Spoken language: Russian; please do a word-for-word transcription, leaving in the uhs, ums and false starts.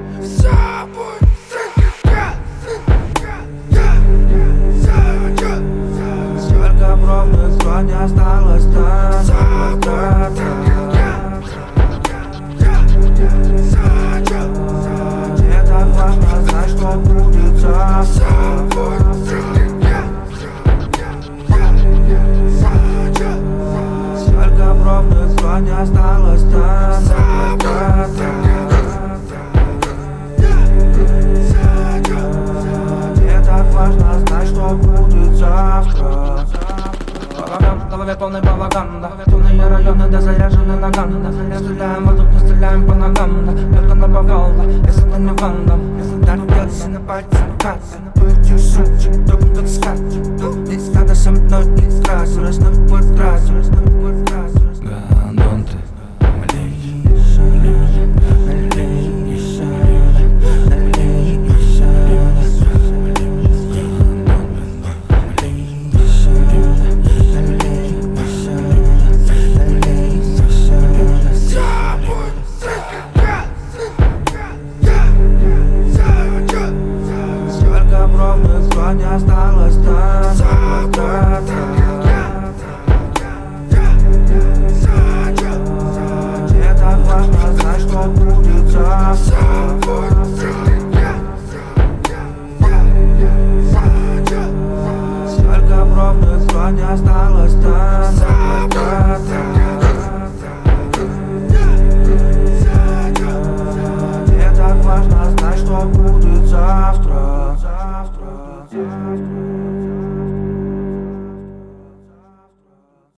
Все будет Сколько пробных звон не осталось там. Мне так важно знать, что будет завтра. Сколько пробных звон не осталось там. Мне так важно знать, что будет завтра. В голове полный балаган, да. Темные районы, да, заряжены наган, да. Не стреляем в воздух, не стреляем по ногам, да. Только на повал, да, если ты не вандам. Если так делся на пальце, касса. Будешь сучек, то как скачет. Здесь надо со мной не страсть. Растут вот раз, растут вот раз. Гандон ты. Не осталось там. Мне так важно знать, что будет завтра. Сколько пробных звон не осталось там. Мне так важно знать, что будет завтра. Завтра.